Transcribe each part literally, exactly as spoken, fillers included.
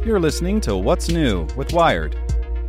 You're listening to What's New with Wired.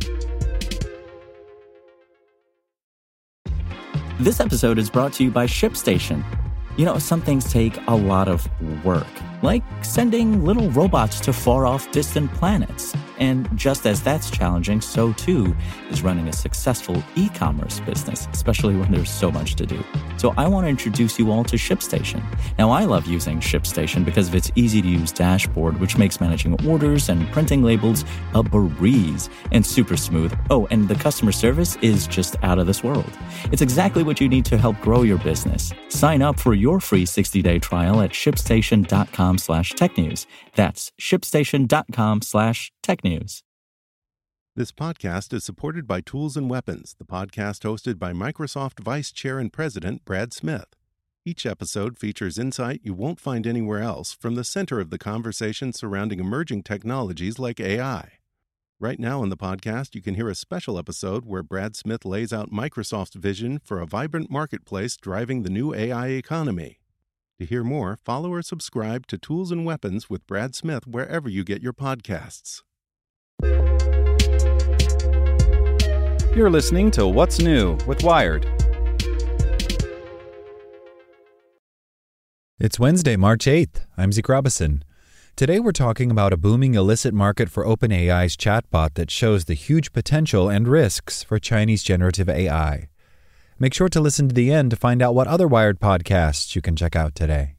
This episode is brought to you by ShipStation. You know, some things take a lot of work, like sending little robots to far-off distant planets. And just as that's challenging, so too is running a successful e-commerce business, especially when there's so much to do. So I want to introduce you all to ShipStation. Now, I love using ShipStation because of its easy-to-use dashboard, which makes managing orders and printing labels a breeze and super smooth. Oh, and the customer service is just out of this world. It's exactly what you need to help grow your business. Sign up for your free sixty-day trial at shipstation.com slash technews. That's shipstation.com slash technews. This podcast is supported by Tools and Weapons, the podcast hosted by Microsoft Vice Chair and President Brad Smith. Each episode features insight you won't find anywhere else from the center of the conversation surrounding emerging technologies like A I. Right now in the podcast, you can hear a special episode where Brad Smith lays out Microsoft's vision for a vibrant marketplace driving the new A I economy. To hear more, follow or subscribe to Tools and Weapons with Brad Smith wherever you get your podcasts. You're listening to What's New with Wired. It's Wednesday, March eighth. I'm Zeke Robison. Today we're talking about a booming illicit market for OpenAI's chatbot that shows the huge potential and risks for Chinese generative A I. Make sure to listen to the end to find out what other Wired podcasts you can check out today.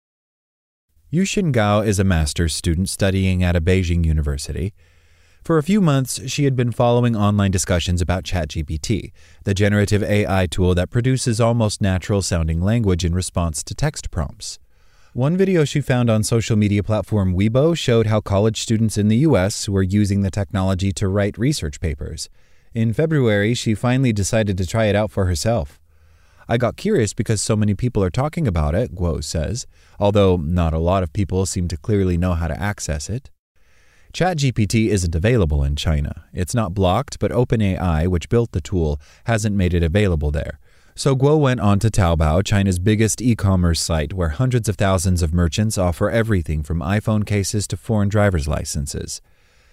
Yu Xingao is a master's student studying at a Beijing university. For a few months, she had been following online discussions about ChatGPT, the generative A I tool that produces almost natural-sounding language in response to text prompts. One video she found on social media platform Weibo showed how college students in the U S were using the technology to write research papers. In February, she finally decided to try it out for herself. I got curious because so many people are talking about it, Guo says, although not a lot of people seem to clearly know how to access it. ChatGPT isn't available in China. It's not blocked, but OpenAI, which built the tool, hasn't made it available there. So Guo went on to Taobao, China's biggest e-commerce site, where hundreds of thousands of merchants offer everything from iPhone cases to foreign driver's licenses.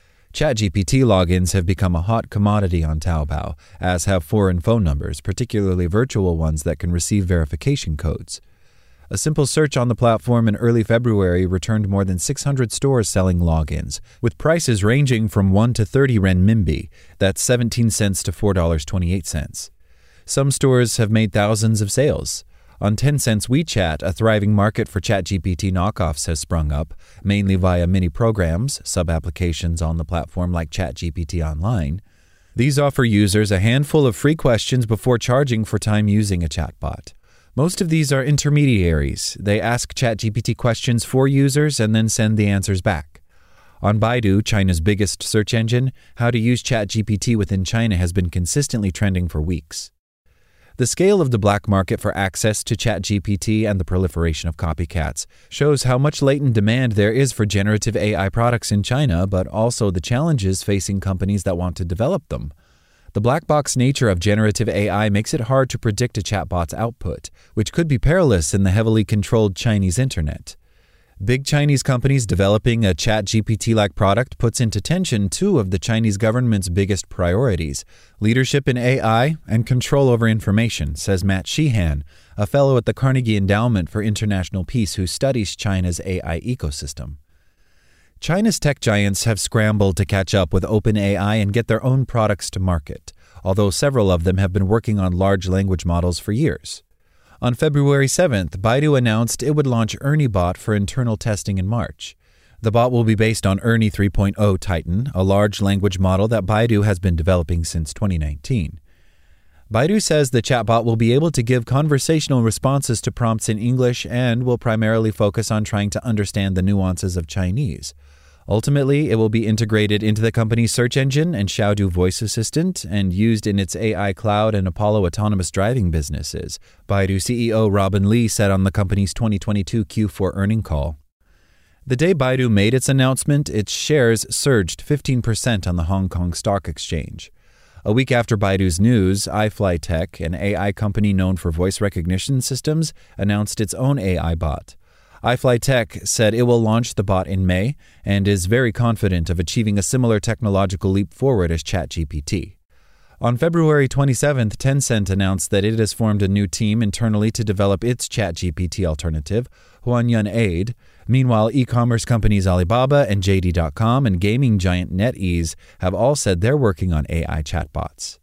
ChatGPT logins have become a hot commodity on Taobao, as have foreign phone numbers, particularly virtual ones that can receive verification codes. A simple search on the platform in early February returned more than six hundred stores selling logins, with prices ranging from one to thirty renminbi, that's seventeen cents to four dollars and twenty-eight cents. Some stores have made thousands of sales. On Tencent's WeChat, a thriving market for ChatGPT knockoffs has sprung up, mainly via mini-programs, sub-applications on the platform like ChatGPT Online. These offer users a handful of free questions before charging for time using a chatbot. Most of these are intermediaries. They ask ChatGPT questions for users and then send the answers back. On Baidu, China's biggest search engine, how to use ChatGPT within China has been consistently trending for weeks. The scale of the black market for access to ChatGPT and the proliferation of copycats shows how much latent demand there is for generative A I products in China, but also the challenges facing companies that want to develop them. The black box nature of generative A I makes it hard to predict a chatbot's output, which could be perilous in the heavily controlled Chinese internet. Big Chinese companies developing a ChatGPT-like product puts into tension two of the Chinese government's biggest priorities, leadership in A I and control over information, says Matt Sheehan, a fellow at the Carnegie Endowment for International Peace who studies China's A I ecosystem. China's tech giants have scrambled to catch up with OpenAI and get their own products to market, although several of them have been working on large language models for years. On February seventh, Baidu announced it would launch ErnieBot for internal testing in March. The bot will be based on Ernie three point oh Titan, a large language model that Baidu has been developing since twenty nineteen. Baidu says the chatbot will be able to give conversational responses to prompts in English and will primarily focus on trying to understand the nuances of Chinese. Ultimately, it will be integrated into the company's search engine and Xiaodu voice assistant and used in its A I cloud and Apollo autonomous driving businesses, Baidu C E O Robin Li said on the company's twenty twenty-two Q four earnings call. The day Baidu made its announcement, its shares surged fifteen percent on the Hong Kong Stock Exchange. A week after Baidu's news, iFlyTek, an A I company known for voice recognition systems, announced its own A I bot. iFlyTech said it will launch the bot in May and is very confident of achieving a similar technological leap forward as ChatGPT. On February twenty-seventh, Tencent announced that it has formed a new team internally to develop its ChatGPT alternative, Huanyuan Aid. Meanwhile, e-commerce companies Alibaba and J D dot com and gaming giant NetEase have all said they're working on A I chatbots.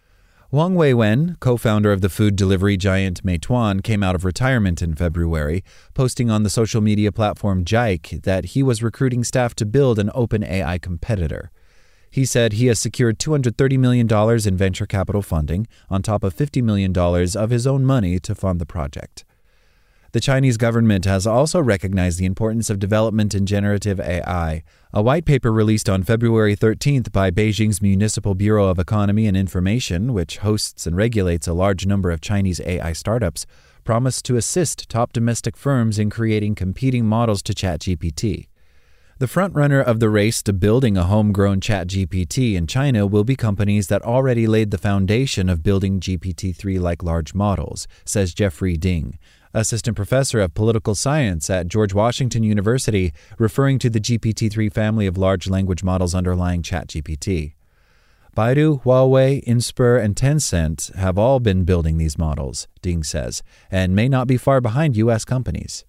Wang Weiwen, co-founder of the food delivery giant Meituan, came out of retirement in February, posting on the social media platform Jike that he was recruiting staff to build an open A I competitor. He said he has secured two hundred thirty million dollars in venture capital funding, on top of fifty million dollars of his own money to fund the project. The Chinese government has also recognized the importance of development in generative A I. A white paper released on February thirteenth by Beijing's Municipal Bureau of Economy and Information, which hosts and regulates a large number of Chinese A I startups, promised to assist top domestic firms in creating competing models to ChatGPT. The frontrunner of the race to building a homegrown ChatGPT in China will be companies that already laid the foundation of building G P T three-like large models, says Jeffrey Ding, assistant professor of political science at George Washington University, referring to the G P T three family of large language models underlying ChatGPT. Baidu, Huawei, Inspur, and Tencent have all been building these models, Ding says, and may not be far behind U S companies.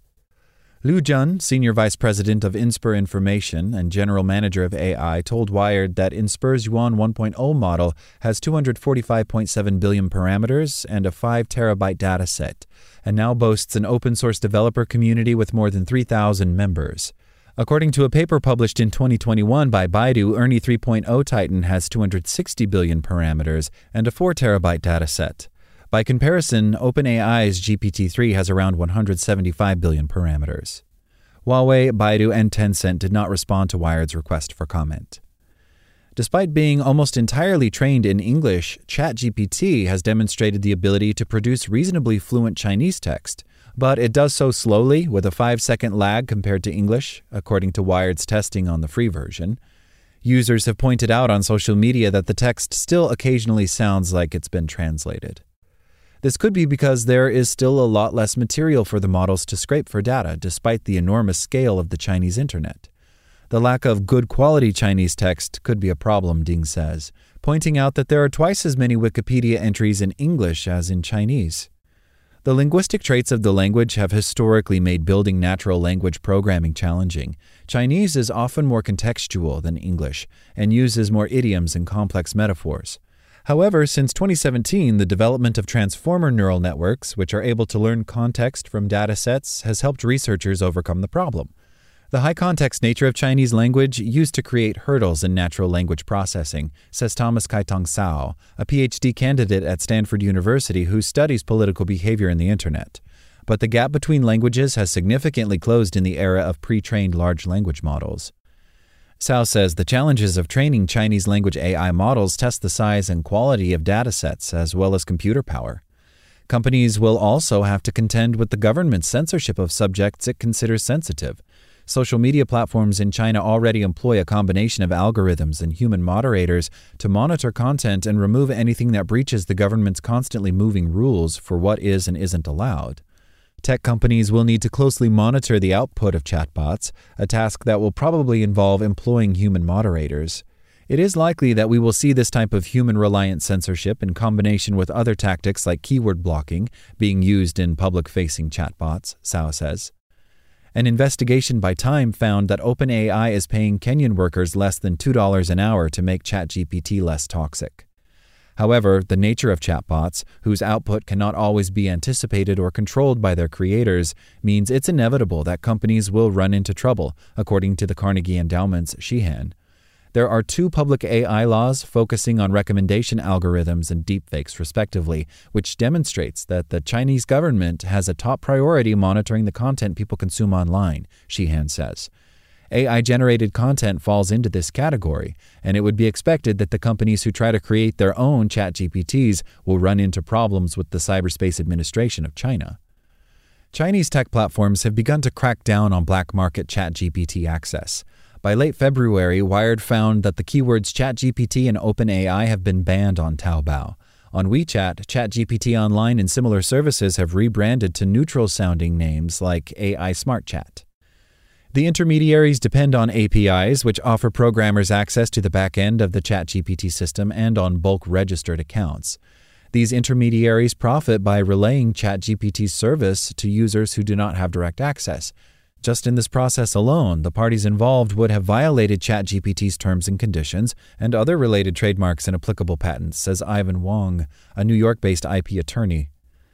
Liu Jun, senior vice president of Inspur Information and general manager of A I, told Wired that Inspur's Yuan one point oh model has two hundred forty-five point seven billion parameters and a five terabyte dataset, and now boasts an open-source developer community with more than three thousand members. According to a paper published in twenty twenty-one by Baidu, Ernie three point oh Titan has two hundred sixty billion parameters and a four terabyte dataset. By comparison, OpenAI's G P T three has around one hundred seventy-five billion parameters. Huawei, Baidu, and Tencent did not respond to Wired's request for comment. Despite being almost entirely trained in English, ChatGPT has demonstrated the ability to produce reasonably fluent Chinese text, but it does so slowly with a five-second lag compared to English, according to Wired's testing on the free version. Users have pointed out on social media that the text still occasionally sounds like it's been translated. This could be because there is still a lot less material for the models to scrape for data, despite the enormous scale of the Chinese internet. The lack of good quality Chinese text could be a problem, Ding says, pointing out that there are twice as many Wikipedia entries in English as in Chinese. The linguistic traits of the language have historically made building natural language programming challenging. Chinese is often more contextual than English and uses more idioms and complex metaphors. However, since twenty seventeen, the development of transformer neural networks, which are able to learn context from data sets, has helped researchers overcome the problem. The high-context nature of Chinese language used to create hurdles in natural language processing, says Thomas Kai-Tong Cao, a P H D candidate at Stanford University who studies political behavior in the Internet. But the gap between languages has significantly closed in the era of pre-trained large language models. Cao says the challenges of training Chinese language A I models test the size and quality of datasets as well as computer power. Companies will also have to contend with the government's censorship of subjects it considers sensitive. Social media platforms in China already employ a combination of algorithms and human moderators to monitor content and remove anything that breaches the government's constantly moving rules for what is and isn't allowed. Tech companies will need to closely monitor the output of chatbots, a task that will probably involve employing human moderators. It is likely that we will see this type of human-reliant censorship in combination with other tactics like keyword blocking being used in public-facing chatbots, Cao says. An investigation by Time found that OpenAI is paying Kenyan workers less than two dollars an hour to make ChatGPT less toxic. However, the nature of chatbots, whose output cannot always be anticipated or controlled by their creators, means it's inevitable that companies will run into trouble, according to the Carnegie Endowment's Sheehan. There are two public A I laws focusing on recommendation algorithms and deepfakes, respectively, which demonstrates that the Chinese government has a top priority monitoring the content people consume online, Sheehan says. A I-generated content falls into this category, and it would be expected that the companies who try to create their own ChatGPTs will run into problems with the Cyberspace Administration of China. Chinese tech platforms have begun to crack down on black market ChatGPT access. By late February, Wired found that the keywords ChatGPT and OpenAI have been banned on Taobao. On WeChat, ChatGPT Online and similar services have rebranded to neutral-sounding names like A I Smart Chat. The intermediaries depend on A P Is, which offer programmers access to the back end of the ChatGPT system and on bulk registered accounts. These intermediaries profit by relaying ChatGPT's service to users who do not have direct access. Just in this process alone, the parties involved would have violated ChatGPT's terms and conditions and other related trademarks and applicable patents, says Ivan Wong, a New York-based I P attorney.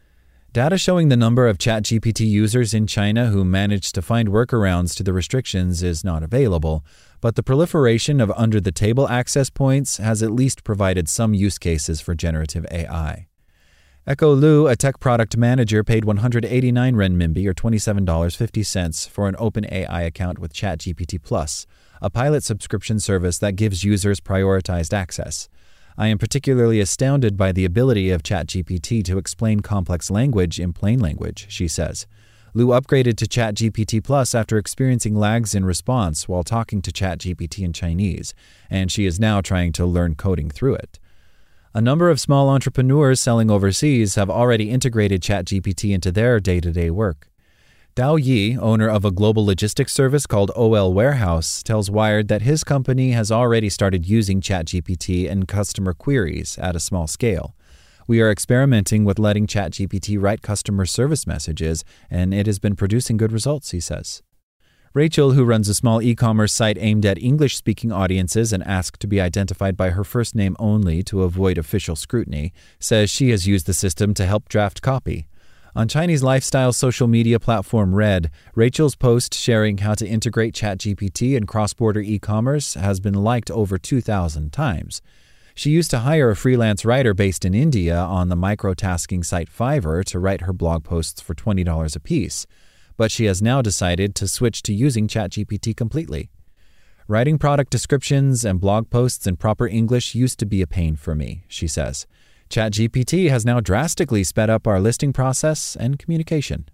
Data showing the number of ChatGPT users in China who managed to find workarounds to the restrictions is not available, but the proliferation of under-the-table access points has at least provided some use cases for generative A I. Echo Lu, a tech product manager, paid one hundred eighty-nine renminbi or twenty-seven dollars and fifty cents for an OpenAI account with ChatGPT Plus, a pilot subscription service that gives users prioritized access. I am particularly astounded by the ability of ChatGPT to explain complex language in plain language, she says. Lu upgraded to ChatGPT Plus after experiencing lags in response while talking to ChatGPT in Chinese, and she is now trying to learn coding through it. A number of small entrepreneurs selling overseas have already integrated ChatGPT into their day-to-day work. Dao Yi, owner of a global logistics service called O L Warehouse, tells Wired that his company has already started using ChatGPT in customer queries at a small scale. We are experimenting with letting ChatGPT write customer service messages, and it has been producing good results, he says. Rachel, who runs a small e-commerce site aimed at English-speaking audiences and asked to be identified by her first name only to avoid official scrutiny, says she has used the system to help draft copy. On Chinese lifestyle social media platform Red, Rachel's post sharing how to integrate ChatGPT in cross-border e-commerce has been liked over two thousand times. She used to hire a freelance writer based in India on the microtasking site Fiverr to write her blog posts for twenty dollars apiece, but she has now decided to switch to using ChatGPT completely. Writing product descriptions and blog posts in proper English used to be a pain for me, she says. ChatGPT has now drastically sped up our listing process and communication.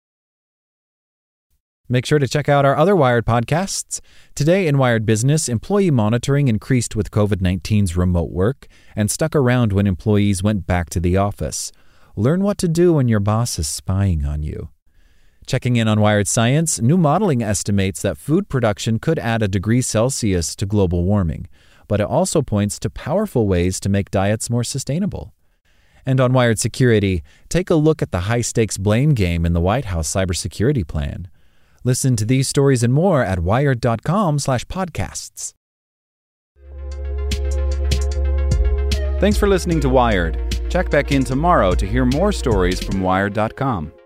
Make sure to check out our other Wired podcasts. Today in Wired Business, employee monitoring increased with covid nineteen's remote work and stuck around when employees went back to the office. Learn what to do when your boss is spying on you. Checking in on Wired Science, new modeling estimates that food production could add a degree Celsius to global warming, but it also points to powerful ways to make diets more sustainable. And on Wired Security, take a look at the high-stakes blame game in the White House cybersecurity plan. Listen to these stories and more at wired.com slash podcasts. Thanks for listening to Wired. Check back in tomorrow to hear more stories from wired dot com.